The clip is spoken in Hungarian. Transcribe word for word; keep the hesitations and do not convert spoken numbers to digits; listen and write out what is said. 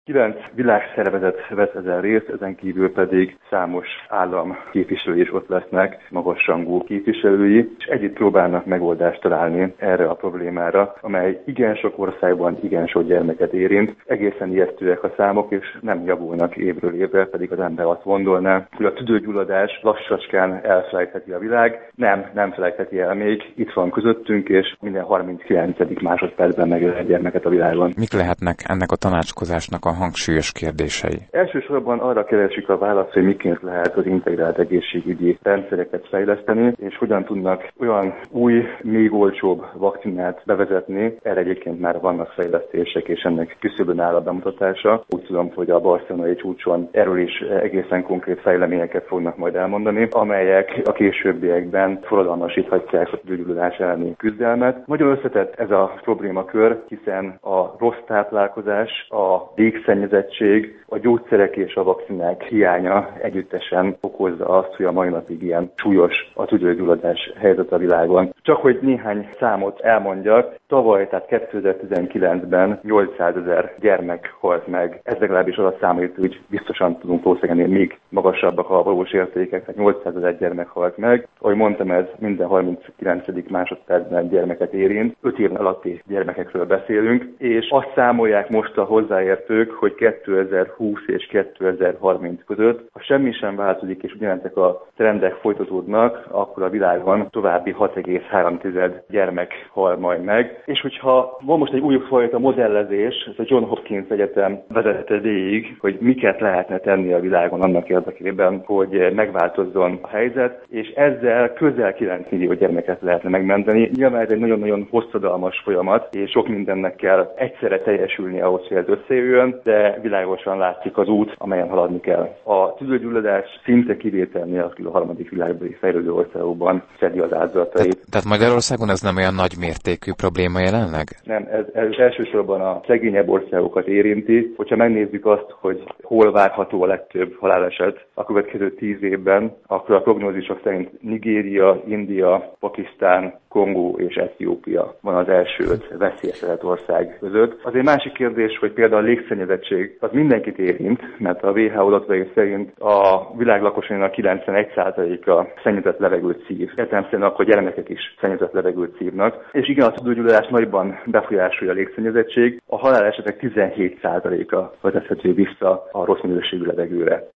Kilenc világszervezet vesz ezen részt, ezen kívül pedig számos állam képviselői is ott lesznek, magasrangú képviselői, és együtt próbálnak megoldást találni erre a problémára, amely igen sok országban igen sok gyermeket érint. Egészen ijesztőek a számok, és nem javulnak évről évre, pedig az ember azt gondolná, hogy a tüdőgyulladás lassacskán elfelejtheti a világ. Nem, nem felejtheti el még, itt van közöttünk, és minden harminckilencedik másodpercben megöl egy gyermeket a világon. Mik lehetnek ennek a tanácskozásnak a hangsúlyos kérdései? Elsősorban arra keresik a választ, hogy miként lehet az integrált egészségügyi rendszereket fejleszteni, és hogyan tudnak olyan új, még olcsóbb vakcinát bevezetni. Erre egyébként már vannak fejlesztések, és ennek küszöbön áll a bemutatása. Úgy tudom, hogy a barcelonai csúcson erről is egészen konkrét fejleményeket fognak majd elmondani, amelyek a későbbiekben forradalmasíthatják a tüdőgyulladás elleni küzdelmet. Nagyon összetett ez a problémakör, hiszen a rossz táplálkozás, a légszennyezettség, a gyógyszerek és a vakcinák hiánya együttesen okozza azt, hogy a mai napig ilyen súlyos a tüdőgyulladás helyzet a világon. Csak hogy néhány számot elmondjak, tavaly, tehát kétezer-tizenkilencben nyolcszázezer gyermek halt meg. Ez legalábbis az a szám, hogy úgy biztosan tudunk valószínűleg még magasabbak a valós értékek, tehát nyolcszázezer gyermek halt meg. Ahogy mondtam, ez minden harminckilencedik másodpercben gyermeket érint. öt év alatti gyermekekről beszélünk, és azt számolják most a hozzáértők, hogy kétezer-húsz és kétezer-harminc között, ha semmi sem változik, és ugyanezek a trendek folytatódnak, akkor a világon további hat egész három gyermek hal majd meg. És hogyha van most egy újfajta modellezés, ez a John Hopkins Egyetem vezette végig, hogy miket lehetne tenni a világon annak érdekében, hogy megváltozzon a helyzet, és ezzel közel kilenc millió gyermeket lehetne megmenteni. Nyilván ez egy nagyon-nagyon hosszadalmas folyamat, és sok mindennek kell egyszerre teljesülni ahhoz, hogy ez összejöjjön, de világosan látszik az út, amelyen haladni kell. A tüdőgyulladás szinte kivétel nélkül a harmadik világbeli fejlődő országokban szedi az áldozatait. Te, tehát Magyarországon ez nem olyan nagy mértékű probléma jelenleg? Nem, ez, ez elsősorban a szegényebb országokat érinti. Hogyha megnézzük azt, hogy hol várható a legtöbb haláleset a következő tíz évben, akkor a prognózisok szerint Nigéria, India, Pakisztán, Kongó és Etiópia van az első öt veszélyeztetett ország között. Az egy másik kérdés, hogy például a légszennyezettség az mindenkit érint, mert a dupla vé há o adatai szerint a világ lakosainak kilencvenegy százaléka szennyezett levegőt szív. Értelemszerűen akkor gyermekek is szennyezett levegőt szívnak. És igen, a tüdőgyulladás nagyban befolyásolja a légszennyezettség. A halálesetek tizenhét százaléka vezethető vissza a rossz minőségű levegőre.